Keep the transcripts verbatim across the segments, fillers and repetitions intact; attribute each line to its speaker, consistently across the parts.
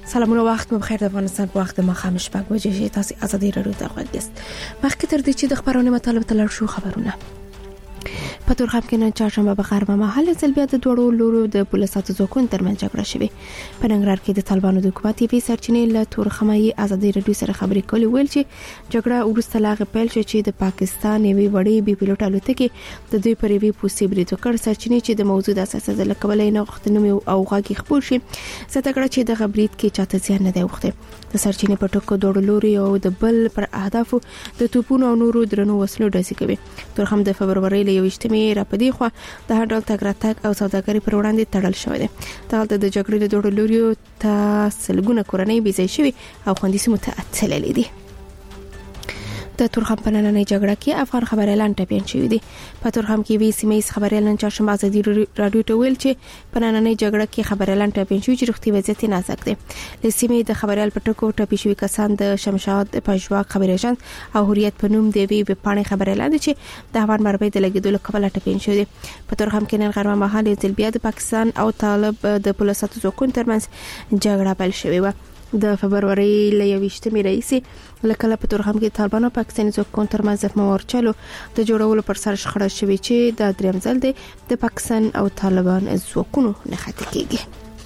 Speaker 1: سلامونه، وخت مو بخیر. د افغانستان په وخت مخامخ شپږ بجې شي. تاسو ازادي رادیو ته غوږ یاست. مخکې تر دې چې د خبرونې مطالب ته لاړ شو، خبرونه په تورخم کې نن چهارشنبه په غرب محل ځل بیا د دوړو لورو د پولیسو ځواکونو ترمنځ جګړه شوه. په ننګرهار کې د طالبانو د حکومت یې سرچینې له تورخمې ازادي رادیو سره خبرې کولې، ویل چې جګړه ورسته لاغه پیل شو چې د پاکستان یوې وړې بي پيلوټ الوتکې د دوی پر یوې پوسټ برید وکړ. سرچینې چې د موضوع د اساس ځل کولای نه غوښتنوم او غاګي خبر شي ستګړه چې د غبرید کې چاته ځان نه دی وخته. د سرچینې په ټکو دوړو لوري او د بل پر اهدافو د توپونو او نورو درنو وسلو ډزې کوي. تورخم د فبرवरी له یوشتمې را پدې خو د هر ډول تګ راتګ او سوداګري پر وړاندې تړل شوی دی. دلته د جګړې د دوړو لوري ته سلګونه کورنۍ بيځای شوی او خوندې سیمه ته اتللې دي. د تورخم په نننۍ جګړه کې افغان خبريالان ټاپین شوی دي. په تورخم کې وی سیمې خبريالان چهارشنبه ازادي رادیو ته ویل چې په نننۍ جګړه کې خبريالان ټاپین شوی چې روغتي وضعیت نازک دی. د سیمې د خبريال په ټکو ټاپی شوی کسان د شمشاد پژواک خبريجان او هوریت په نوم دی وی په پانه خبريالان چې د افغان مربي د لګیدو لپاره ټاپین شوی دي. په تورخم کې نن غرمه مهال ځل بیا د پاکستان او طالب د پولیسو ځواکونو ترمنځ جګړه پیل شوې و. د فبرवरी ل یوشتمې رئیسي لکه په تورخم کې طالبان او پاکستاني ځواکونو ترمنځ مورچلو د جوړولو پر سر شخړه شوې چې د دریم ځل دی د پاکستان او طالبان ځواکونو نښته کېږي.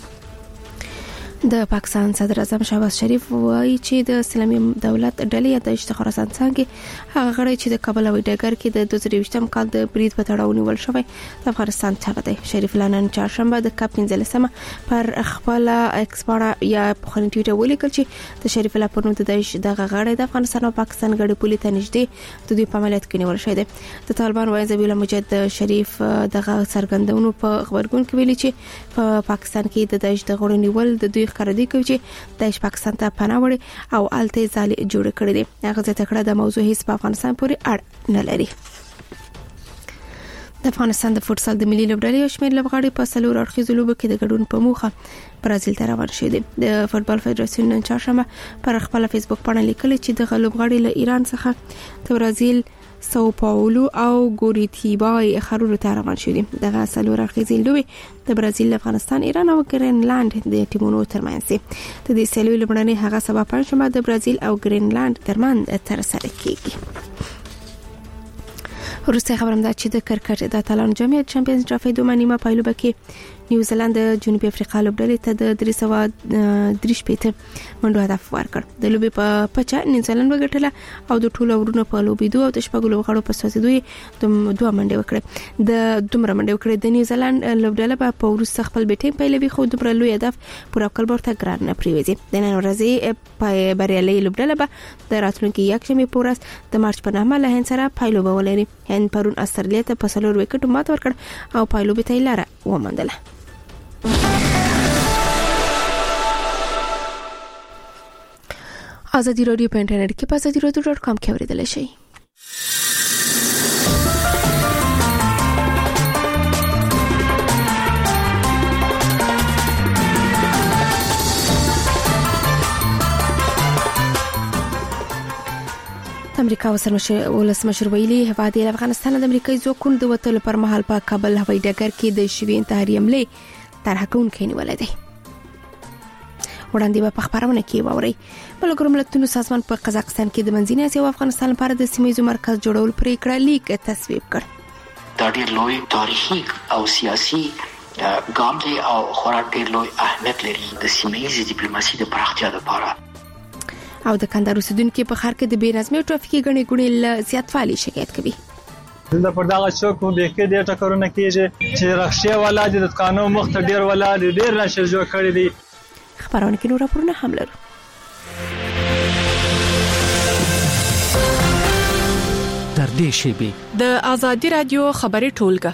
Speaker 1: د پاکستان صدر اعظم شهباز شریف وایي چې د اسلامي دولت ډلې د خراسان څنګه هغه غړي چې د کابل او ډګر کې د دوه زره یوولسم کال د برید په تړاو نیول شوی د افغانستان څخه دی. شریف لانن چهارشنبه د کاپ پنځلسمه پر خپل ایکسپورا یا په خنټیټه ولیکل چې د شریف لا پرونو د دایښ د غړي د افغانستان او پاکستان غړي پولي ته نږدې د دوی په عملیات کې نیول شوی دی. د طالبان وایي زبیل مجد شریف دغه سرګندونو په خبرګون کې ویلي چې په پاکستان کې د دایښ د غړي نیول د دوی خردي کوي چې د پاکستان ته پناه وړي او الته ځالې جوړ کړي دي. هغه ځکه کړه د موضوع هیڅ په افغانستان پورې اړه نه لري. د افغانستان د فوتسال د ملي لوبډلې یو شمېر لوبغاړي په سلور اړخیزو لوبو کې د ګډون په موخه برازیل ته روان شوي دي. د فوتبال فدراسیون نن چهارشنبه پر خپل فیسبوک باندې لیکلي چې د لوبغاړي له ایران څخه د برازیل ساو پاولو او ګوریتیبای خرورو ته روان شوي دي. دغه سلور اړخیزې لوبې د برازیل، افغانستان، ایران او ګرینلند د ټیمونو ترمنځ دي. د دې سلوي لوبډلې هغه سبا پنځمه د برازیل او ګرینلند ترمنځ ترسره کیږي. وروسته خبرم ده چې د کرکټ د اتلانو جامعیت چمپیونز ټرافي دوه نیمه پایلوبه کې نیوزیلند د جنوبي افریقا لوبډلې ته د درې سوه درې شپېته منډو هدف ورکړ. د لوبې په پچا نیوزیلند وګټله او د ټولو ورونو په لوبېدو او د شپږو لوبغاړو په سوځېدو د دوه منډې وکړې. د دومره منډې وکړې د نیوزیلند لوبډله په وروسته خپل بیټینګ پیلوي، خو دومره لوی هدف پوره کول ورته ګران نه پریوځي. د نن ورځې په بریالي لوبډله به د راتلونکي یکشنبه په ورځ د مارچ په نهمه له هند سره پایلوبه ولري. هند پرون استرالیا ته په څلور وکټو مات ورکړ او پایلوبې ته لاره وموندله. ازادي رادیو په انټرنیټ کې په ازادي رادیو ډاټ کام کې اوریدل شئ. امریکا ولسمشر ویلي هواد د افغانستان د امریکایي ځواکونو د وټلو پر مهال په کابل هوایي ډګر کې د شوی انتحاري حمله طرح کوونکی نیولې ده. وړاندې په خبرونه کې ووري ملګرو ملتونو سازمان په قزاقستان کې د منځنۍ اسیا او افغانستان لپاره د سیمایي مرکز جوړول پریکړه لیک تصویب کړ.
Speaker 2: دا ډېر لوی تاریخي او سیاسي ګام دی او خورا ډېر لوی اهمیت لري د سیمایي ډیپلوماسي د پراختیا لپاره.
Speaker 1: او د کندهار اوسیدونکو په خار کې د بې نظمۍ او ټرافیکي غړي غړي زیاتوالی شکایت کوي.
Speaker 3: د پرداغه چوک به کې د ټکرونه کېږي چې رخصه ولادي د قانون مخ ته ډیر ولادي ډیر نشر جوړ کړی دي.
Speaker 1: خبرونه کې نور راپورونه هم لرو.
Speaker 4: در دې شیبه
Speaker 5: د ازادي رادیو خبري ټولګه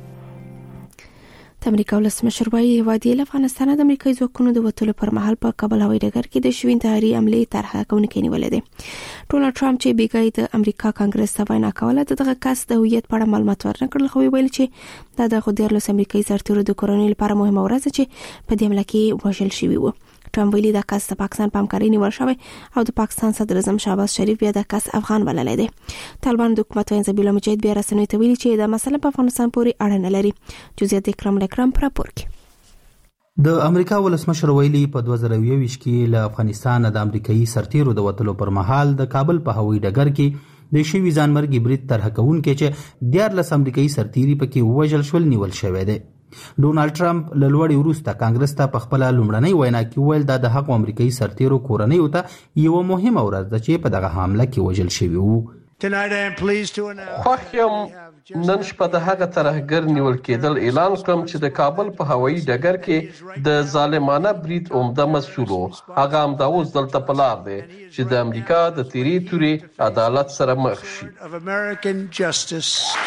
Speaker 1: د امریکا ولسمشر وایي هوادي له افغانستان د امریکایي ځواکونو د وټلو پر مهال په کابل هوایي ډګر کې د شوی انتحاري حمله طرح کوونکی نیولې ده. ډونالد ټرمپ چې بیګای د امریکا کانګرس ته وینا کوله دغه کس د هویت په اړه معلومات ورنکړل، خو ویل چې دا د خو دیرلس امریکایي سرتیرو د کورونې لپاره مهمه ورځ چې په دې حمله کې وژل شوی و. ټرمپ ویلي دا کس د پاکستان په همکارۍ نیول شوی او د پاکستان صدر اعظم شهباز شریف بیا د کس افغان بللی دی. طالبان د حکومت وین زبیل مجاهد بیا رسنیو ته ویلي چې دا مسله په افغانستان پورې اړه نه لري. جزئیات اکرام اکرام پر راپور کې.
Speaker 6: د امریکا ولسمشر ویلي په دوه زره یوویشت کې له افغانستان د امریکایي سرتیرو د وتلو پر مهال د کابل په هوایي ډګر کې د شوي ځانمرګي برید طرح کوونکی چې دیارلس امریکایي سرتیري پکې ووژل شول نیول شوی دی. ډونالډ ټرمپ له لوړې وروسته کانګرس ته په خپله لومړنۍ وینا کې وویل دا د هغو امریکایي سرتیرو کورنیو ته یوه مهمه ورځ ده چې په دغه حمله کې وژل شوي وو.
Speaker 7: خوښ یم نن شپه د هغه ترهګر نیول کېدل اعلان کړم چې د کابل په هوایي ډګر کې د ظالمانه برید عمده مسؤل و. هغه همدا اوس دلته په لار دی چې د امریکا د تیرې تورې عدالت سره مخ شي.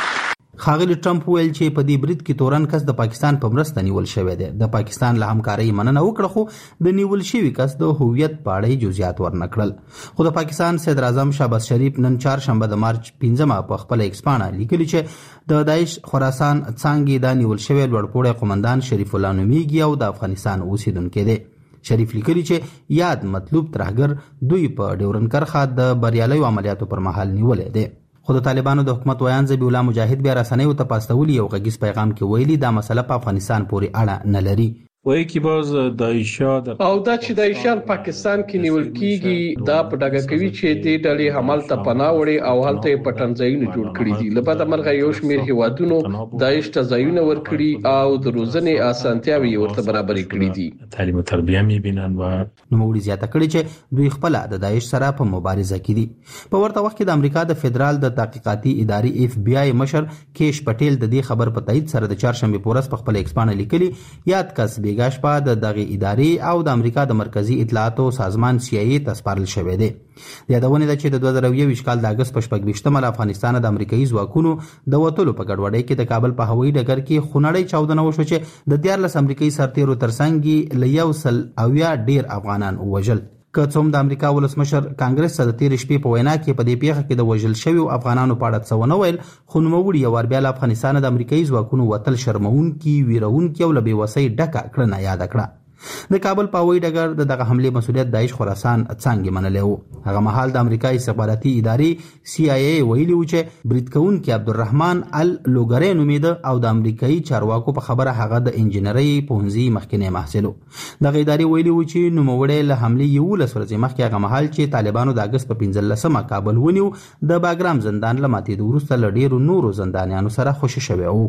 Speaker 6: ښاغلي ټرمپ ویل چې په دې برید کې تورن کس د پاکستان په مرسته نیول شوی دی. د پاکستان له همکارۍ مننه وکړه خو د نیول شوي کس د هویت په اړه جزئیات ورنه کړل. خو د پاکستان صدر اعظم شهباز شریف نن چهارشنبه د مارچ پنځمه په خپله ایکس پاڼه لیکلي چې د داعش خراسان څانګې دا نیول شوی لوړپوړی قومندان شریف الله نومیږي او د افغانستان اوسیدونکی دی. شریف لیکلي چې یاد مطلوب ترهګر دوی په ډیورن کرښه د بریالیو عملیاتو پر مهال نیولی دی. خو د طالبانو د حکومت ویان ذبیح الله مجاهد بیا رسنیو ته په استولي یو غږیز پیغام کې ویلي دا مسله په افغانستان پورې اړه نه لري.
Speaker 8: وایي کې باز داعشیا
Speaker 7: او دا چې داعشیان پاکستان کې نیول کیږي دا په ډاګه کوي چې دې ډلې حمل ته پناه وړي او هلته په ټنځایونو جوړ کړي دي. لبد مرغه یو شمیر هیوادونو داعش ته ځایونه ورکړي او د روزنې اسانتیاوي ورته برابرې کړې دي.
Speaker 8: تعلیم او تربیه میبینن و
Speaker 6: نوموړي زیاته کړې چې دوی خپل د داعش سره په مبارزه کې دي. په ورته وخت کې د امریکا د فدرال د تحقیقاتي ادارې اف بی آی مشر کیش پټیل د دې خبر په تایید سره د چهارشنبه پورس په خپل ایکس پاڼه لیکلي یاد کس بیګاش په د دغه ادارې او د امریکا د مرکزی اطلاعاتو سازمان سی آی ای ته سپارل شوی دی. د یادونې ده چې د دوه زره یوویشت کال د اګست په شپږ ویشتمه له افغانستان د امریکایي ځواکونو د وتلو په ګډوډۍ کې د کابل په هوایي ډګر کې خونړۍ چاودنه وشوه چې د دیارلس امریکایي سرتیرو ترڅنګ له یو سل اویا ډیر افغانان ووژل. که څوم د امریکا ولسمشر کانګرس ته د تیرې شپې په وینا کې په دې پیښه کې د وژل شویو افغانانو په اړه څه ونه ویل، خو نوموړي یو وار بیا له افغانستان د امریکایي ځواکونو وتل شرموونکي، ویرونکي او له بېوسۍ ډکه کړنه یاده کړه. د کابل په هوایي ډګر د دغه حملې مسؤلیت داعش خراسان څانګې منلی و. هغه مهال د امریکا استخباراتي ادارې سی آی ای ویلي و چې برید کوونکي عبدالرحمن اللوګری نومېده او د امریکایي چارواکو په خبره هغه د انجینرۍ پوهنځي مخکینی محصل و. دغه ادارې ویلي و چې نوموړی له حملې یولس ورځې مخکې هغه مهال چې طالبانو د اګست په پنځلسمه کابل ونیو د باګرام زندان له ماتېدو وروسته له ډېرو نورو زندانیانو سره خوشي شوی و.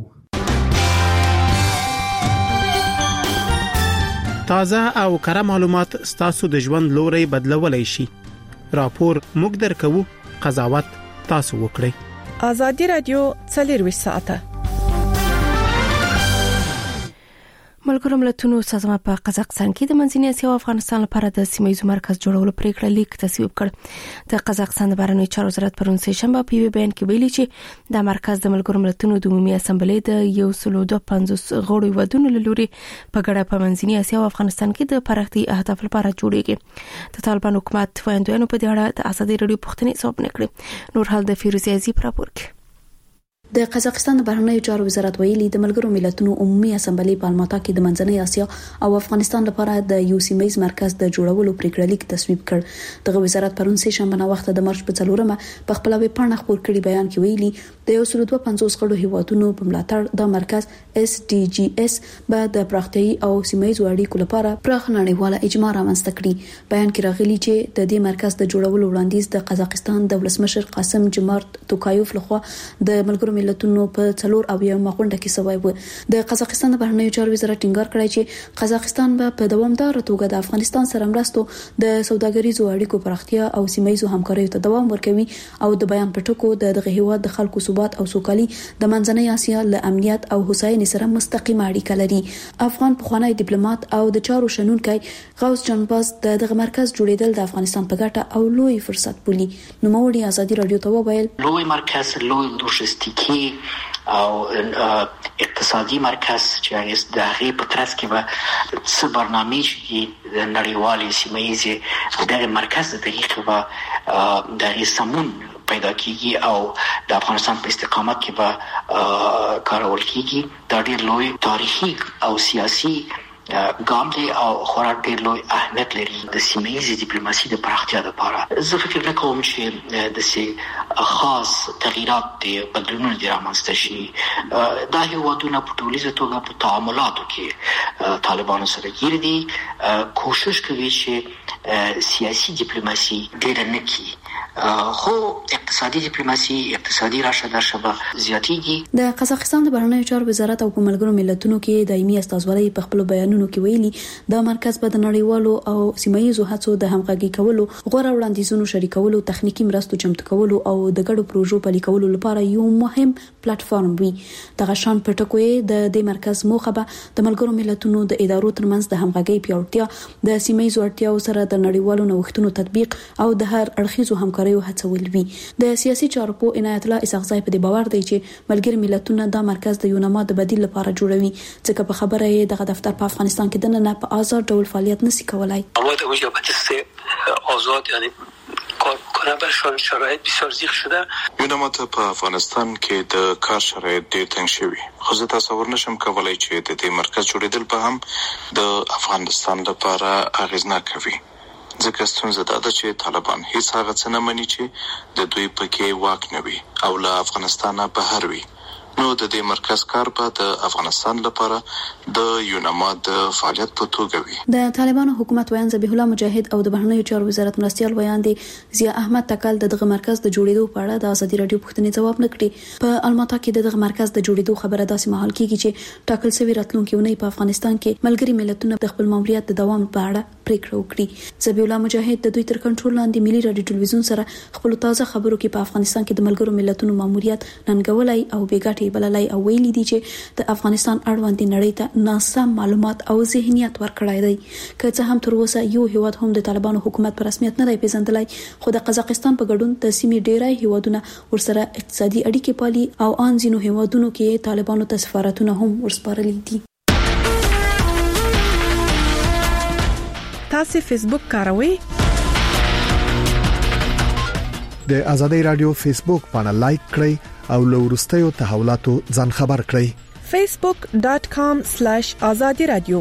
Speaker 9: تازه او کره معلومات ستاسو د ژوند لوري بدلولای شي. راپور موږ درکو، قضاوت تاسو وکړئ.
Speaker 5: ازادي رادیو څلرویشت ساعته
Speaker 1: ملګرو ملتونو سازمان په قزاقستان کې د منځنۍ اسیا او افغانستان لپاره د سیمایي مرکز جوړولو پریکړه لیک تصویب کړ. د قزاقستان د بهرنیو چارو وزارت پرون سه شنبه په یو بیان کې ویلي چې د مرکز د ملګرو ملتونو د عمومي اسامبلې د یو سل او دوه پنځوس غړو ودونو لوري په ګډه په منځنۍ اسیا او افغانستان کې د پراختي اهداف لپاره جوړیږي. د طالبان حکومت وایندویانو په دې اړه د ازادي رادیو پوښتنې ځواب نکړي. نور حال د فیروزي ازي راپور کوي.
Speaker 10: د قزاقستان د بهرنیو چارو وزارت ویلي د ملګرو ملتونو عمومي اسامبلې په الماتا کې د منځنۍ اسیا او افغانستان لپاره د یو سیمایي مرکز د جوړولو پریکړه لیک تصویب کړ. دغه وزارت پرون سه شنبه نه وخت د مارچ په څلورمه په خپل ویب پاڼه خپور کړي بیان کې ویلي د یو سل دوه پنځوس غړو هیوادونو په ملاتړ د مرکز اس ډي جي اس به د پراختیايي او سیمایي اړیکو لپاره پراخ نړیواله اجماع رامنځته کړي. بیان کې راغلي چې د دې مرکز د جوړولو وړاندیز د قزاقستان د ولسمشر قاسم جمارت توکایوف لخوا د ملګرو ملتونو په څلور او یو مغونډه کې سوی و. د قزاقستان د بهرنیو چارو وزارت ټینګار کړی چې قزاقستان به په دوامدار توګه د افغانستان سره مرستو د سوداګریزو اړیکو پراختیا او سیمایي همکاریو ته دوام ورکوي او د بیان پټکو د دغه هیواد د خلکو ثبات او سوکالي د منځنۍ اسیا له امنیت او هوساینې سره مستقیمه اړیکه لري. افغان پخوانی ډیپلوماټ او د چارو شنونکی غوث جانباز د دغه مرکز جوړیدل د افغانستان په ګټه او لوی فرصت بولي. نوموړي ازادي رادیو ته وویل
Speaker 2: لوی مرکز لوی لوجستیکي او اقتصادي مرکز چې د هغې په ترڅ کې به څه برنامې چې د نړیوالې سیمه ییزې د مرکز د طریقې به د هغې سمون پیدا کیږي او د افغانستان په استقامت کې به کارول کیږي. دا ډېر لوی تاریخي او سیاسي ګام دی او خورا ډېر لوی اهمیت لري د سیمه ییزې ډیپلوماسي د پراختیا لپاره. زه فکر نه کوم چې د سي خاص تغییرات دي بدلونونه دي رامنځته شي. دا هیوادونه په ټولیزه توګه په تعاملاتو کې طالبانو سره ګیر دي، کوشش کوي چې سیاسي ډیپلوماسي ډېر نه کړي، خو اقتصادي ډیپلوماسي اقتصادي راشه درشه به زیاتېږي.
Speaker 10: د قزاقستان د بهرنیو چارو وزارت او په ملګرو ملتونو کې دایمي استازولۍ په خپل بیانونو کې ویلي دا مرکز به د نړیوالو او سیمه ییزو هڅو د همغږي کولو، غوړه وړاندیزونو شریکولو، تخنیکی مرستو چمتو کولو او د ګډو پروژو پلي کولو لپاره یو مهم پلیټ فارم وي. دغه شان په ټکوې د دې مرکز موخه به د ملګرو ملتونو د ادارو ترمنځ د همغږي پیاوړتیا، د سیمه ییزو اړتیاو سره د نړیوالو نوښتونو تطبیق او د هر اړخیزو همکارۍ هڅول وي. د سیاسي چارو په عنایت الله اسحاقزی په دې باور دی چې ملګری ملتونه دا مرکز د یونما د بدیل لپاره جوړوي، ځکه په خبره یې دغه دفتر په افغانستان کې د نه په آزاد ډول فعالیت نشي کولای.
Speaker 11: مواد وجابت است آزاد یعنی کارکنان شرایط بسیار زیق شده.
Speaker 12: یونما ته په افغانستان کې د کار شرایط ډېر تنګ شوي، خو زه تصور نشم کولای چې د دې مرکز جوړېدل به هم د افغانستان لپاره اغیزناک وي، ځکه ستونزه دا ده چې طالبان هیڅ هغه څه نه مني چې د دوی پکې واک نه وي او له افغانستانه بهر وي. نو د دې مرکز کار به د افغانستان لپاره د یونما د فعالیت په توګه وي.
Speaker 10: د طالبانو حکومت ویان ذبیح الله مجاهد او د بهرنیو چارو وزارت مرستيال ویان دي ضیاء احمد تکل دغه مرکز د جوړېدو په اړه د ازادي رادیو پوښتنې ځواب نکړي. په الماتا کې دغه مرکز د جوړېدو خبره داسې مهال کیږي چې ټاکل شوی راتلونکي ونې په افغانستان کې ملګری ملتونه د خپل ماموریت د دوام په اړه پریکړه وکړي. ذبیح الله مجاهد د دوی تر کنټرول لاندې ملي رادیو ټلویزیون سره خپل تازه خبرو کې په افغانستان کې د ملګرو ملتونو ماموریت ننګولای او بیګاټي بللای او ویلي دي چې د افغانستان اړوند نړۍ ته ناسم معلومات او ذهنیت ورکړای دی. که څه هم تر اوسه یو هیواد هم د طالبانو حکومت په رسمیت نه دی پیژندلای، خو د قزاقستان په ګډون د سیمې ډیری هیوادونه ورسره اقتصادي اړیکې پالي او ان ځینو هیوادونو کې طالبانو ته سفارتونه هم ورسپارلي دي.
Speaker 5: تاسو فیسبوک کاروئ؟
Speaker 13: د ازادي رادیو فیسبوک باندې لایک کړئ او له وروستیو تحولاتو ځان خبر کړئ.
Speaker 5: facebook dot com slash azadi radio.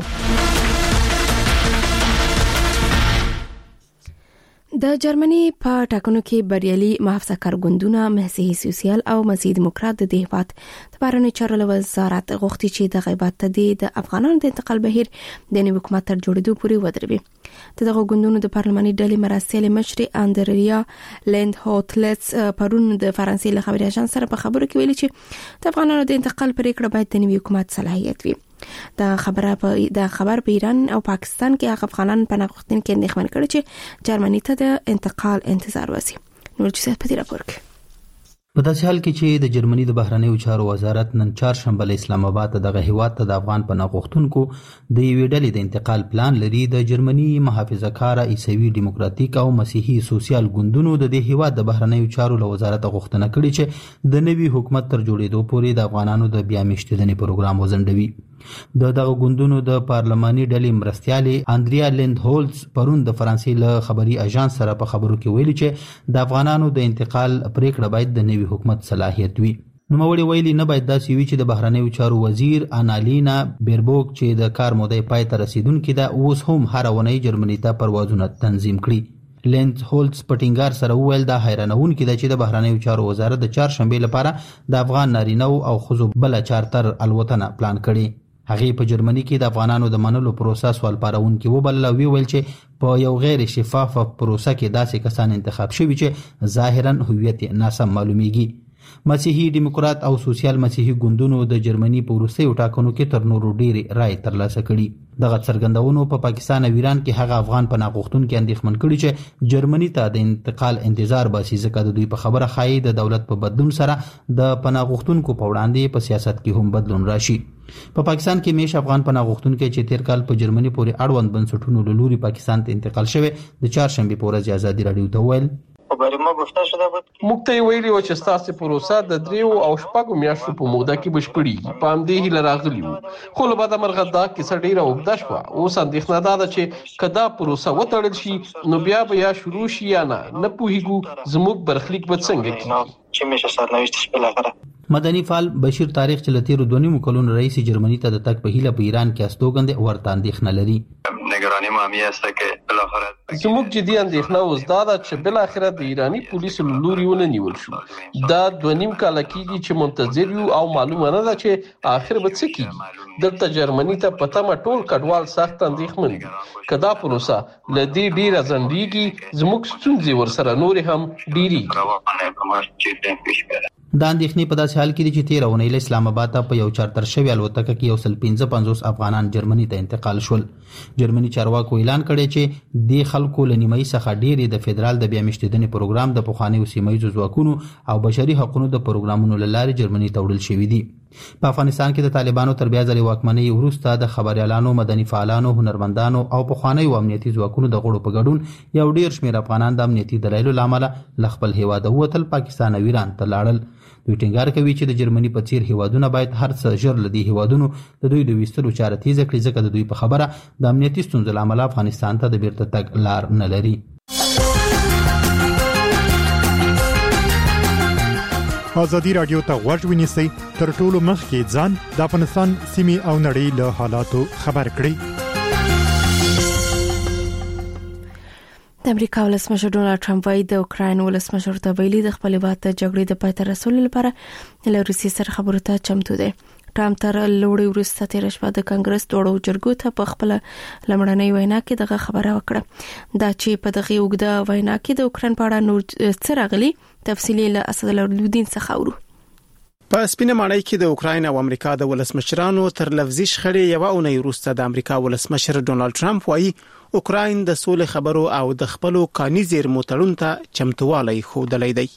Speaker 1: د جرمني په ټاکنو کې بریالي محافظه کار ګوندونه مسیحي سوسیال او مسیحي دیموکرات د هیواد د بهرنیو چارو وزارت غوښتي چې د غیبت ته د افغانانو د انتقال بهیر د نوي حکومت تر جوړېدو پورې ودروي. دغه ګوندونو د پارلماني ډلې مرستيال مشر اندریا لند هوټلټس پرون د فرانسې له خبري اژانس سره په خبرو کې ویلي چې د افغانانو د انتقال پریکړه باید د نوي حکومت صلاحیت وي. دا خبره په د خبر په ایران او پاکستان کې هغه افغانان په نغښتن کې اندېښمن کړي چې جرمني ته د انتقال انتظار وسی. نور چې په دې راپور کې
Speaker 6: په داسې حال کې چې د جرمني د بهرنیو چارو وزارت نن چهارشنبه له اسلام آباد دغه هیواد ته د افغان پناه غوښتونکو د یوې ډلې د انتقال پلان لري. د جرمني محافظه کار عیسوي دیموکراتیک او مسیحي سوسیال ګوندونو د دې هیواد د بهرنیو چارو له وزارت غوښتنه کړې چې د نوي حکومت تر جوړېدو پورې د افغانانو د بیا میشتېدنې پروګرام وزندوي. د دغه ګوندونو د پارلماني ډلې مرستيالي اندریا لند هولز پرون د فرانسې له خبري اژانس سره په خبرو کې ویلي چې د افغانانو د انتقال پریکړه باید د نوي حکومت صلاحیت وي. نوموړي ویلي نه باید داسې وي چې د بهرنیو چارو وزیر انالینا بیربوک چې د کار مودې پای ته رسیدونکې ده اوس هم هر ونې جرمني ته پروازونه تنظیم کړي. لند هولز پټینګار سره وویل دا حیرانونکې ده چې د بهرنیو چارو وزارت د چهارشنبه لپاره د افغان نارینه او ښځو بل چارتر الوتنه پلان کړي. هغه په جرمني کې د افغانانو د منلو پروسه سوال پارونکي وبل او ویل چې په یو غیر شفاف پروسه کې داسې کسان انتخاب شوي چې ظاهرا هویت ناسم معلومیږي. مسیحي دیموکرات او سوسیال مسیحي ګوندونو د جرمني په وروستیو ټاکنو کې تر نورو ډېرې رای ترلاسه کړي. دغه څرګندونو په پاکستان او ایران کې هغه افغان پناه غوښتونکي اندېښمن کړي چې جرمني ته د انتقال انتظار باسي، ځکه د دوی په خبره ښایي د دولت په بدلون سره د پناه غوښتونکو په وړاندې په سیاست کې هم بدلون راشي. په پاکستان کې میش افغان پناه غوښتونکي چې تیر کال په جرمني پورې اړوند بنسټونو له لوري پاکستان ته انتقال شوه د چهارشنبه په ورځ ازادي رادیو ته ویل
Speaker 7: موږ ته ویلي و چې ستاسو پروسه د دریو او شپږو میاشتو په موده کې بشپړي په همدې هیله راغلی وو، خو له بعده مرغه دا کیسه ډیره اوږده شوه. اوس اندېښنه دا ده چې که دا پروسه وتړل شي نو بیا به یا شروع شي یا نه نه پوهیږو زموږ برخلیک به څنګه کیږي.
Speaker 6: مدني فعال بشیر تاریخ چې لتیرو دونیمو کلونو رئیس جرمني ته د تک په هیله په ایران کې استوګند ورته اندېښنه لري.
Speaker 14: نگرانی ما همی است که بالاخره
Speaker 7: زموږ جدي اندېښنه اوس دا ده چې بالاخره د ایرانی پولیسو له لوري ونیول شو. دا دوه نیم کال کېږي چې منتظر یو او معلومه نه ده چې آخر به څه کیږي. دلته جرمني ته په تمه ټول کډوال سخت اندېښمن دي. که دا پروسه له دې ډیره ځنډیږي زموږ ستونزې ورسره نورې هم ډیریږي.
Speaker 6: دا اندېښنې په داسې حال کې دي چې تیره اونۍ له اسلام آباد ته په یو چارتر شوی الوتکه کې یو سل پنځه پنځوس افغانان جرمني ته انتقال شول. جرمني چارواکو اعلان کړی چې د خلکو له نیمایي څخه ډېری د فدرال د بیا مشتیدنې پروګرام د پخوانیو سیمایي ځواکونو او بشري حقوقو د پروګرامونو له لارې جرمني ته وړل شوي دي. په افغانستان کې د طالبانو تر بیا ځلې واکمنۍ وروسته د خبريالانو، مدني فعالانو، هنرمندانو او پخوانیو امنیتي ځواکونو د غړو په ګډون یو ډیر شمېر افغانان د امنیتي دلایلو له امله له خپل هیواده ووتل پاکستان او ایران ته لاړل. دوی ټینګار کوي چې د جرمني په څیر هیوادونه باید هر څه ژر له دې هیوادونو د دوی د ویستلو چاره تیزه کړي ځکه د دوی په خبره د امنیتي ستونزو له امله افغانستان ته د بیرته تګ لار نه لري.
Speaker 15: ازادي رادیو ته غوږ ونیسئ تر ټولو مخکې ځان د افغانستان سیمې او نړۍ له حالاتو خبر کړئ.
Speaker 1: د امریکا ولسمشر ډونالد ټرمپ وايي د اوکراین ولسمشر ته ویلي د خپل هیواد ته جګړې د پای ته رسولو لپاره له روسیې سره خبرو ته چمتو دی. ټرمپ تر لوړې وروسته تیر شپه د کانګرس دوړو جرګو ته په خپل لمړنۍ وینا کې دغه خبره وکړه. دا چې په دغه اوږده وینا کې د اوکراین په اړه نور څه راغلي تفصیلی له اسد الدین څخه اورو.
Speaker 9: په سپینه ماڼۍ کې د اوکراین او امریکا د ولسمشرانو تر لفظي شخړې یو اونۍ وروسته د امریکا ولسمشر ډونالد ټرمپ وايي اوکراین د سولې خبرو او د خپل قانوني زیرمو تړون ته چمتووالی ښودلی دی.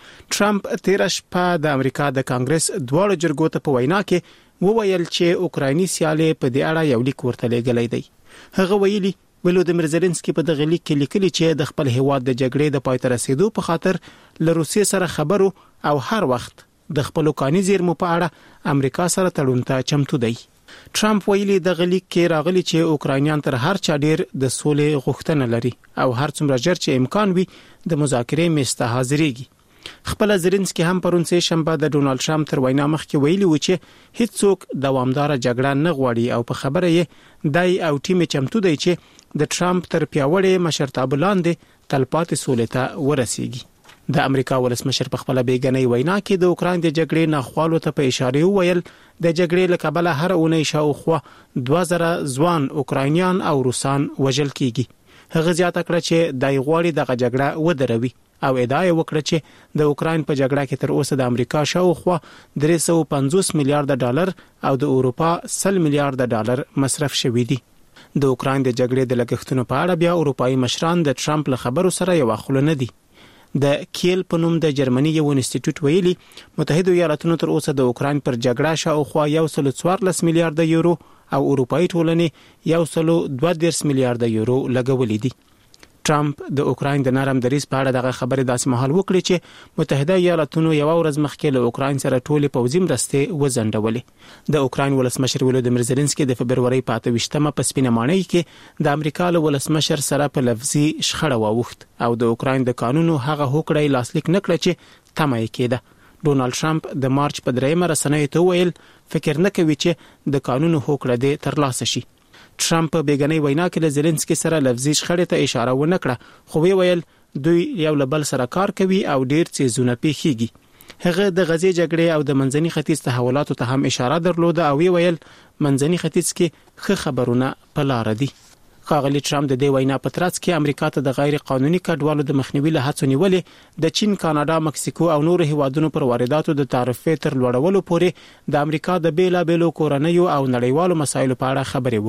Speaker 9: ټرمپ تیر شپه د امریکا د کانګرس دواړو جرګو ته په وینا کې وویل چې اوکرایني سیالي په دې اړه یو لیک ورته لېږلی دی. هغه ویلي ولودمیر زيلنسکي په دغه لیک کې لیکلي چې د خپل هیواد د جګړې د پای ته رسیدو په خاطر له روسیې سره خبرو او هر وخت د خپل قانوني زیرمو په اړه امریکا سره تړون ته چمتو دی. ټرمپ ویلي د غلیک کې راغلي چې اوکراینیان تر هر چا ډیر د سولې غوښتنه لري او هر څومره ژر چې امکان وي د مذاکرې میسته حاضرېږي. خپل زيلنسکي هم پرون سه شنبه د ډونالد ټرمپ تر وینا مخکې ویلي و چې هیڅوک دوامدار جګړه نه غواړي او په خبره یې دای او ټیم چمتو دی چې د ټرمپ تر پیاوړې مشرتابه لاندې تلپاتې سولې ته ورسیږي. د امریکا ولسمشر په خپل بیګنۍ وینا کې د اوکراین د جګړې ناخوالو ته په اشاره وویل د جګړې له کبله هر اونۍ شاوخوا دوه زره ځوان اوکراینیان او روسان وژل کیږي. هغه زیاته کړه چې د غواړي دغه جګړه ودروي او ادعا وکړه چې د اوکراین په جګړه کې تر اوسه د امریکا شاوخوا درې سوه پنځوس میلیارډ ډالر او د اروپا سل میلیارډ ډالر مصرف شوي دي. د اوکراین د جګړې د لګښتونو په اړه بیا اروپایي مشران د ټرمپ له خبرو سره یو خل نه دي. د کیل په نوم د جرمني یو انسټیټیوټ ویلي متحده ایالاتونو تر اوسه د اوکراین پر جګړه شاوخوا یو سل څوارلس میلیارډ یورو او اروپایي ټولنې یو سل دوه دیرش میلیارډ یورو لګولې دي. ټرمپ د اوکراین د نرم دریځ په اړه دغه خبره داسې مهال وکړي چې متحده ایالاتونو یو ورځ مخکې له اوکراین سره ټولې پوځي مرستې وزندولې. د اوکراین ولسمشر ولودمیر زيلنسکي د فبرवरी په اته ویشتمه په سپینه ماڼۍ کې د امریکا له ولسمشر سره په لفظي شخړه واوښت او د اوکراین د قانونو هغه هوکړه لاسلیک نکړه چې تمه یې کېده. ډونالد ټرمپ د مارچ په دریمه رسنیو ته ویل فکر نه کوي چې د قانونو هوکړه دې ترلاسه شي. ټرمپ په بیګنۍ وینا کې له زيلنسکي سره لفظي شخړې ته اشاره ونه کړه خو ویل دوی یو له بل سره کار کوي او ډیر څه زونه پیخيږي. هغه د غزې جګړې او د منځني ختیځ تحولاتو ته هم اشاره درلوده او ویل منځني ختیځ کې ښه خبرونه په لار دي. ښاغلي ټرمپ د دې وینا په ترڅ کې امریکا ته د غیر قانوني کډوالو د مخنیوي له هڅو نیولې د چین، کاناډا، مکسیکو او نورو هیوادونو پر وارداتو د تعرفې تر لوړولو پورې د امریکا د بیلابېلو کورنیو او نړیوالو مسایلو په اړه خبرې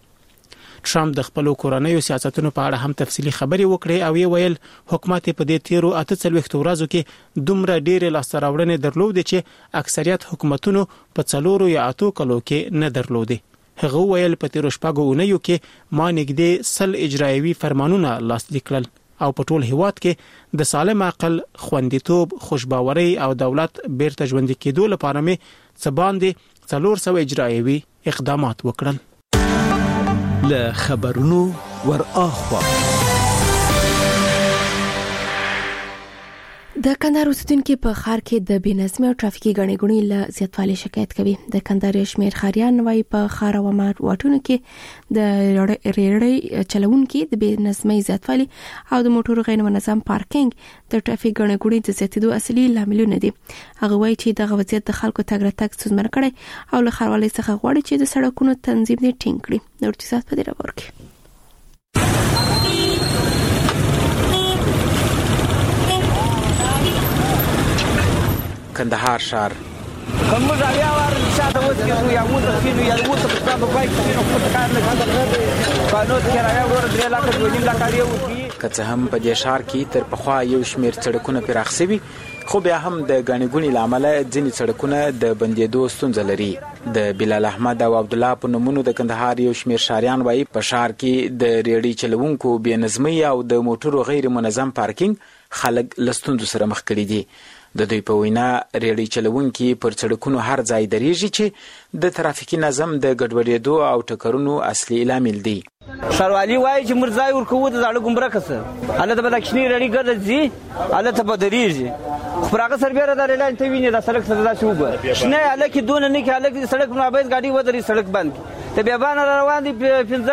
Speaker 9: وکړې. ټرمپ د خپل کورنیو سیاستونو په اړه هم تفصیلی خبرې وکړې او یې ویل حکومت په دې تیرو اته څلوېښت ورځو کې دومره ډېرې لاسته راوړنې درلودې چې اکثریت حکومتونو په څلورو یا اتو کلو کې نه درلودې. هغه ویل په تیرو شپږو اونیو کې ما نږدې سل اجرایوي فرمانونه لاسلیک کړل او په ټول هیواد کې د سالم عقل، خوندیتوب، خوشباوري او دولت بیرته ژوندي کېدو لپاره مې څه باندې څلور سوه اجرایوي اقدامات وکړل.
Speaker 4: له خبرونو ور اخوا
Speaker 1: د کندهار اوسیدونکو په ښار کې د بېنظمۍ او ټرافیکي ګڼې ګوڼې له زیاتوالي شکایت کوي. د کندهار شمیر خاریان وايي په ښار او واټونو کې د ریړۍ چلوونکو د بېنظمۍ زیاتوالي او د موټرو غیر منظم پارکینګ د ټرافیک ګڼې ګوڼې د زیاتېدو اصلي لاملونه دي. هغه وايي چې دغه وضعیت د خلکو تګ راتګ ستونزمن کړی او له ښاروالۍ څخه غواړي چې د سړکونو تنظیم یې ټینګ کړي. نور تفصیلات په دې راپور کې.
Speaker 16: کندهار ښار
Speaker 17: کوم ځای وار شاته وځي یا موږ خینو یا موږ په تاسو بای خینو په کار نه غواړم قانون کې راځي ور درې لاکه دوه نیم لاکه یو
Speaker 16: که څه هم په دې ښار کې تر پخوا یو شمیر سړکونه پراخ شوي خو بیا هم د غنی ګونی لامل ځینې سړکونه د بندیدو ستونزه لري. د بلال احمد او عبد الله په نومونو د کندهار یو شمیر شاریان وايي په ښار کې د ریړۍ چلوونکو بې نظمۍ او د موټرو غیر منظم پارکینګ خلک له ستونزو سره مخ کړي دي. د دوی په وینا ریړۍ چلوونکي پر سړکونو هر ځای درېږي چې د ترافیکي نظم د ګډوډېدو او ټکرونو اصلي لامل دی.
Speaker 17: ښاروالي وایي چې موږ ځای ورکوو د زاړه ګمرک څخه هلته به د کوچنۍ ریړۍ ګرځي هلته به درېږي خو پر هغه سربیره دا ریلان ته ویني دا سړک سره داسې وګوره شنه هلکې دونه نه کې هلک سړک مابین ګاډي ودرېږي سړک بند کړي د بیابانه را روان دي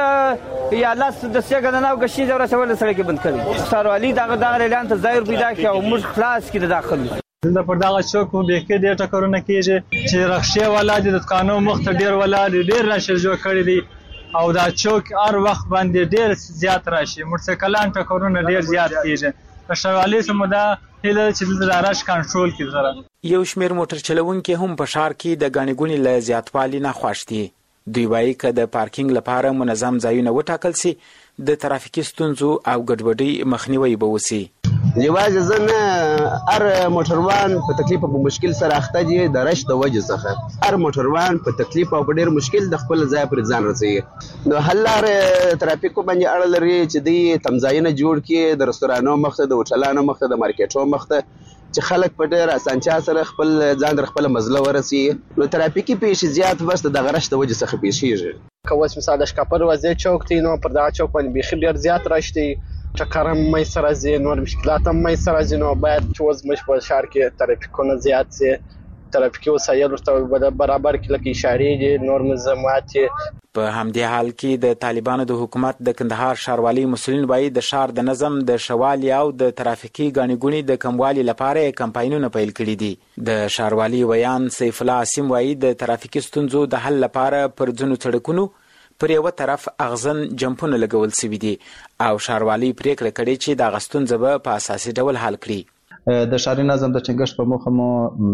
Speaker 17: پنځه یا لس دسې ګڼنه او ګشنیز او رسول سړک بند کړي. ښاروالي دغه دغه ریلان ته ځای پیدا کړي او موږ خلاص کړي د داخل
Speaker 3: دلته پر دغه چوک مو بیخي ډېر ټکرونه کېږي چې رخشې والا دي د دکانو مخ ته ډېر ولاړ دي ډېر راشر جوړ کړي دي او دا چوک هر وخت باندې ډېر زیات راشي موټرسایکلان ټکرونه ډېر زیات کېږي. په ښاروالۍ سمو دا هیله چې دلته د رش کنټرول کړي سره.
Speaker 16: یو شمیر موټر چلوونکي هم په ښار کې د ګڼې ګوڼې له زیاتوالي نه خوښ دي. دوی وایي که د پارکینګ لپاره منظم ځایونه وټاکل سي د ترافیکي ستونزو او ګډوډۍ مخنیوی به وسي.
Speaker 18: یوازې زه نه هر موټروان په تکلیف او په مشکل سره اخته دي د رش د وجې څخه هر موټروان په تکلیف او په ډېر مشکل د خپل ځای پر ځان رسوي. نو حل لارې ترافیکو باندې اړه لري چې دوی تمځایونه جوړ کړي د رستورانو مخ ته د هوټلانو مخ ته د مارکیټو مخ ته چې خلک په ډېر اسانتیا سره خپل ځان در خپل مزله ورسي. نو ترافیکي پیښې زیات بس د رش د وجې څخه پیښیږي.
Speaker 19: که اوس مثال د شکاپر وځي چوک دی نو پر دغه چوک باندې بیخي ډېر زیات رش دی ټکر هم منځته راځي نور مشکلات هم منځته راځي. نو باید چې اوس زموږ په ښار کې ترافیکونه زیات سي ترافیکي وسایل ورته برابر کړي لکه اشارې دي نور ملزمات.
Speaker 16: په همدې حال کې د طالبانو د حکومت د کندهار ښاروالۍ مسؤلین وایي د ښار د نظم د شوالي او د ترافیکي ګڼې ګوڼې د کموالي لپاره کمپاینونه پیل کړي دي. د ښاروالۍ ویان سیف الله عاصم وایي د ترافیکي ستونزو د حل لپاره پر ځینو سړکونو پر یو طرف اغزن جمپونه لګول شوي دي او ښاروالۍ پریکړه کړې چې د غستون زبه په اساسي ډول حل کړي.
Speaker 6: د ښاري نظم د ټینګښت په موخه مو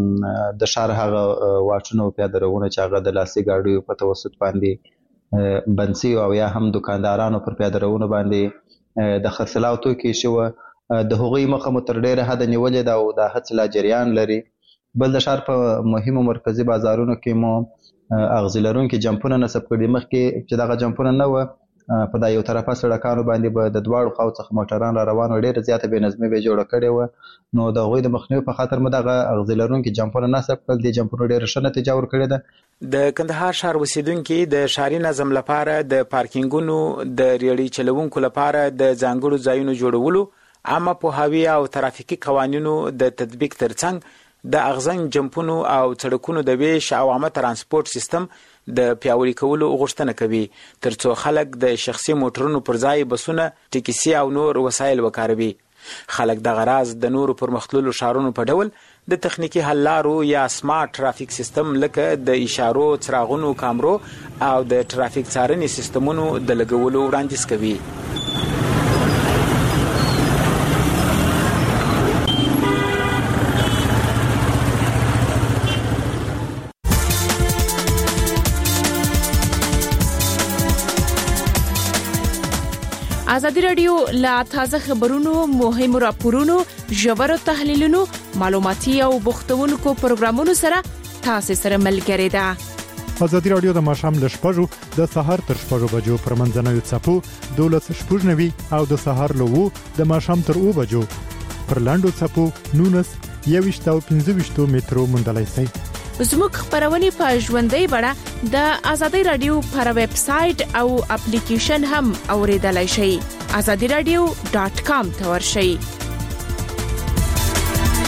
Speaker 6: د ښار هغه واټونه او پیاده روونه چې هغه د لاسي ګاډیو په توسط باندې بند شوي او یا هم دکاندارانو پر پیاده روونو باندې د خرڅلاو توکي شوه د هغوی مخه مو تر ډېره حده نیولې ده او دا هڅې لا جریان لري. بل د ښار په مهمو مرکزي بازارونو کې مو اغزي لرونکي جمپونه نصب کړي. مخکې چې دغه جمپونه نه وه په دا یو طرفه سړکانو باندې به د دواړو خواو څخه موټران را روان وو ډېره زیاته بې نظمي به یې جوړه کړې وه. نو د هغوی د مخنیوي په خاطر مو دغه اغزي لرونکي جمپونه نصب کړل. دې جمپونو ډېره ښه نتیجه ورکړې ده.
Speaker 16: د کندهار ښار اوسیدونکي د ښاري نظم لپاره د پارکینګونو د ریړۍ چلوونکو لپاره د ځانګړو ځایونو جوړولو عامه پوهاوي او ترافیکي قوانینو د تطبیق ترڅنګ د اغزن جمپونو او سړکونو د ویش او عامه ترانسپورت سیستم د پیاوړي کولو غوښتنه کوي ترڅو خلک د شخصي موټرونو پر ځای بسونه ټیکسي او نور وسایل وکاروي. خلک دغه راز د نورو پرمختللو ښارونو په ډول د تخنیکي حل لارو یا سمارټ ترافیک سیستم لکه د اشارو څراغونو کامرو او د ترافیک څارنې سیستمونو د لګولو وړاندیز کوي.
Speaker 20: ازادي رادیو لا تازه خبرونو مهمو راپورونو ژورو تحلیلونو معلوماتي او بوختونکو پروګرامونو سره تاسو سره ملګری ده.
Speaker 15: ازادي رادیو د ماښام ل شپږو د سهار تر شپږو بجو پر منځنوي څپو دولس شپږ نوي او د سهار له وو د ماښام تر اوو بجو پر لاندو څپو نونس یويشت او پنځه ویشت مترو مندلای سي.
Speaker 20: زموږ خبرونه په ژوندۍ بڼه د ازادي رادیو پر ویب سټ او اپلیکیشن هم اوریدلای شئ. azadi radio dot com ته ورشئ.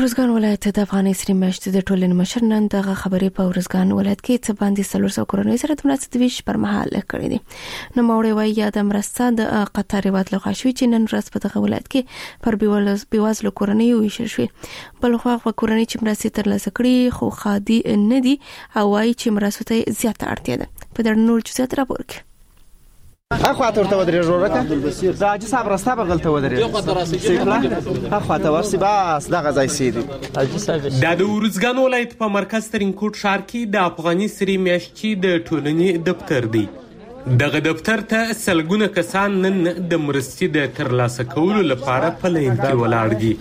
Speaker 1: ورزګان ولایت د افغاني سری میاشتې د ټولنې مشر نن دغه خبرې په ورزګان ولایت کې څه باندې څلور سوه کورنۍ سره د مرستې ویش پر مهال کړې دي. نو موري وایي یا د مرسته د قطر هیواد له خوا شوې چې نن ورځ په دغه ولایت کې پر بېوزلو کورنیو ویشل شوې. بل خو هغه کورنۍ چې مرستې ترلاسه کړي خو خادي نه دي او وایي چې مرستو ته زیاته اړتیا ده. په دې نور جزئیات راپور کې
Speaker 21: اخو ته ودرې جوړه دا چې صاحب راسته بغلته ودرې سیکلا اخو ته ورسې بس دغه ځای سیدي
Speaker 22: د ورزګان ولایت په مرکز ترینکوټ ښار کې د افغاني سری میاشتې د ټولنې دفتر دی. دغه دفتر ته سلګونه کسان نن د مرستې د ترلاسه کولو لپاره په لین کې ولاړ دي.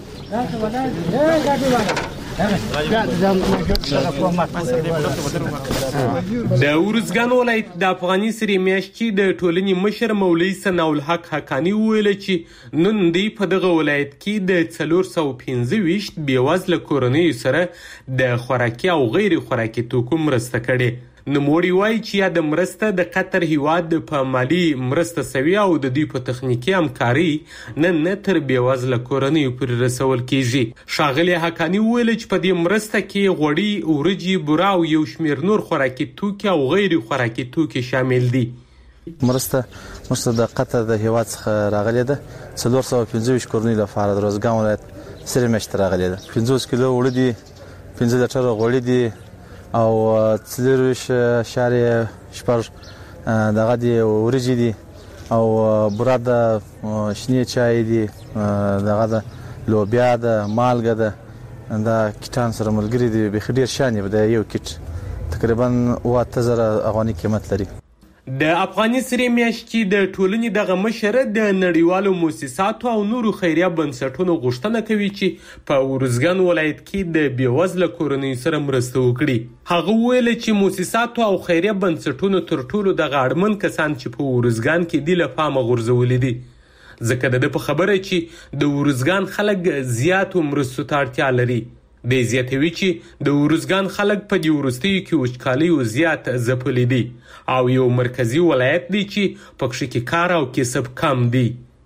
Speaker 22: د ورزګان ولایت د افغاني سری میاشتې د ټولنې مشر مولوي ثناء الحق حقانی ویل چې نن دی په دغه ولایت کې د څلور سوه پنځه ویشت بېوزله کورنیو سره د خوراکي او غیر خوراکي توکو مرسته کړې. نوموړي وایي چې یا د مرسته د قطر هیواد په مالی مرسته سوي او د دوی په تخنیکي همکاري نن نه تر بېوزله کورنیو پورې رسول کیږي. ښاغلي حقاني وویل چې په دې مرسته کې غوړي، وریجې، بوره او یو شمېر نور خوراکي توکي او غیر خوراکي توکي شامل دي.
Speaker 23: مرسته مرسته د قطر د هیواد څخه راغلې ده. څلور سوه پنځه ویشت کورنیو لپاره د ورزګان ولایت سری میاشتې راغلې ده. پنځوس کیلو وړه دي، پنځه لیټره غوړي دي او څلورویشت اعشاریه شپږ دغه دي وریجې دي او بوره ده، شنې چای دي، دغه ده لوبیا ده، مالګه ده، دا کیټان سره ملګري دي. بیخي ډېر شان یې د یو کیټ تقریبا اووه اته زره افغاني قیمت لري.
Speaker 22: د افغاني سری میاشتې د ټولنې دغه مشر د نړیوالو مؤسساتو او نورو خیریه بنسټونو غوښتنه کوي چې په ورزګان ولایت کې د بېوزله کورنیو سره مرسته وکړي. هغه وویل چې مؤسساتو او خیریه بنسټونو تر ټولو دغه اړمن کسان چې په ورزګان کې دي له پامه غورځولي دي، ځکه د ده په خبره چې د ورزګان خلک زیاتو مرستو ته اړتیا لري. دی زیاتوي چې د ورزګان خلک په دې وروستیو کې وچکالیو زیات ځپلي دي او یو مرکزي ولایت دی چې پکښې کې کار او کسب کم دی،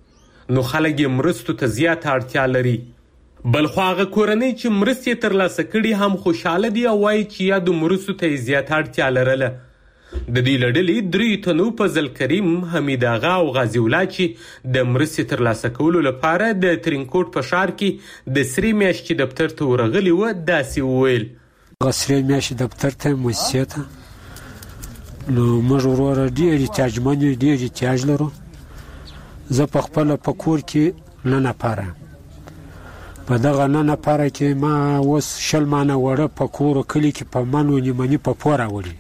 Speaker 22: نو خلک یې مرستو ته زیاته اړتیا لري. بل خو هغه کورنۍ چې مرستې ترلاسه کړي هم خوشحاله دي او وایي چې یادو مرستو ته یې زیاته اړتیا لرله. د دې له ډلې درې تنو فضل کریم، حمید اغا او غازي الله چې د مرستې ترلاسه کولو لپاره د ترینکوټ په ښار کې د سری میاشتې دفتر ته ورغلي وه، داسې وویل:
Speaker 24: هغه سری میاشتې دفتر ته مؤسسې ته نو موږ وروره ډېر احتیاجمن یو، ډېر احتیاج لرو. زه په خپله په کور کې نه نفره په دغه نه نفره کې ما اوس شل مانه وړه په کور کلي کې په من و نیمني په پوه راوړي.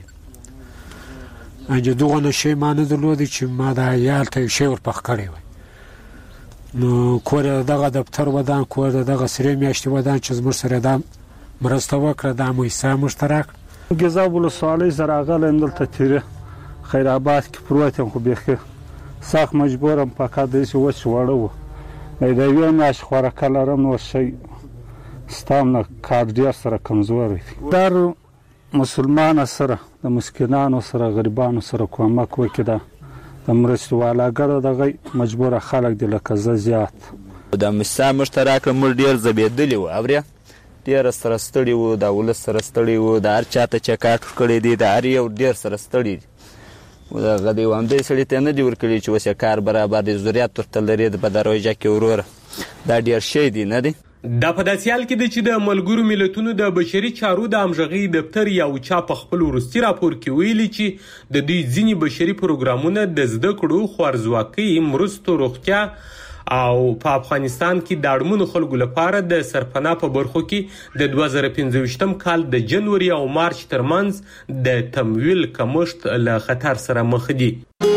Speaker 24: انجه دغه نه شی ما نه درلودی چې ما د عیال ته یو شی ورپخ کړی وی. نو کور یې دغه دفتر ودان، کور د دغه سری میاشتې ودان چې زموږ سره دا مرسته وکړه، دا مؤسسه موږ ته راکړه.
Speaker 25: ګیزاب ولسوالۍ زه راغلی یم دلته تیره خیر آباد کې پروت یم، خو بیخي سخت مجبور یم. په کار داسې وچ واړه وو، د یوې میاشتې خوراکه لرم، نور شی ستا هم نه کار ډېر سره کمزوری دی. در مسلمانو سره د مسکینانو سره غریبانو سره کومک وکړي. دا د مرستې والاګرو دغه مجبوره خلک دي لکه زه زیات.
Speaker 26: دا مؤسسه موږ ته راکړه، موږ ډېر ځبېدلي وو، اورې ډېره سره ستړي وو، د ولس سره ستړي وو، د هر چا ته چکاټ ورکړی دی، د هر یو ډېر سره ستړي دي. دغه دی همدې سړي ته نه دي ورکړي چې اوس یې کار برابر دی، ضرورت ورته لري په درویجه کې وروره. دا ډېر شی دی نه دی.
Speaker 22: دا په داسې حال کې ده چې د ملګرو ملتونو د بشري چارو د همغږۍ دفتر یو چا په خپل وروستي راپور کې ویلي چې د دوی ځینې بشري پروګرامونه د زده کړو، خوارځواکۍ، مرستو، روغتیا او په افغانستان کې د اړمنو خلکو لپاره د سرپناه په برخو کې د دوه زره پنځه ویشتم کال د جنوري او مارچ ترمنځ د تمویل کمښت له خطر سره مخ دي.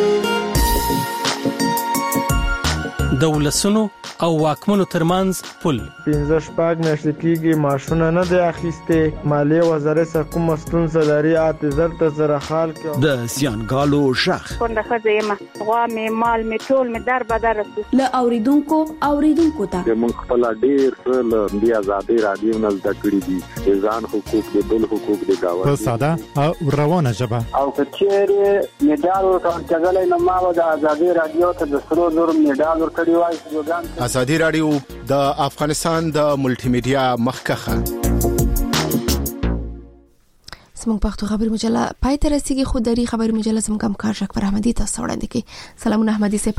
Speaker 4: د ولسونو او واکمنو ترمنځ پل
Speaker 27: پنځه شپږ میاشتې کېږي ماشونه نه دی اخیستې. مالیې وزارت څخه کومه ستونزه لري اته زر ته زره خال کې
Speaker 4: د زیانګالو شخ
Speaker 28: کونډه ښځه یم، غوا مې مال مې ټول مې در بدر رسو.
Speaker 10: له اوریدونکو اوریدونکو ته
Speaker 29: موږ خپل ډېر څه له دې ازادي رادیو نه زده کړي دي، د ځان حقوق، د بل حقوق، د گاونډي
Speaker 15: په ساده او روانه ژبه.
Speaker 29: او که چیرې میډال ورکړل کېدلی نو ما به د ازادي رادیو ته د سرو زرو میډال ورکړی وای.
Speaker 2: ازادي رادیو د افغانستان د ملټي میډیا مخکخه
Speaker 1: زموږ پښتو خبري مجله پای ته رسیدي. خو دری خبري مجله زموږ همکار شکر احمدي تاسو وړاندې کوي. سلامونه احمدي.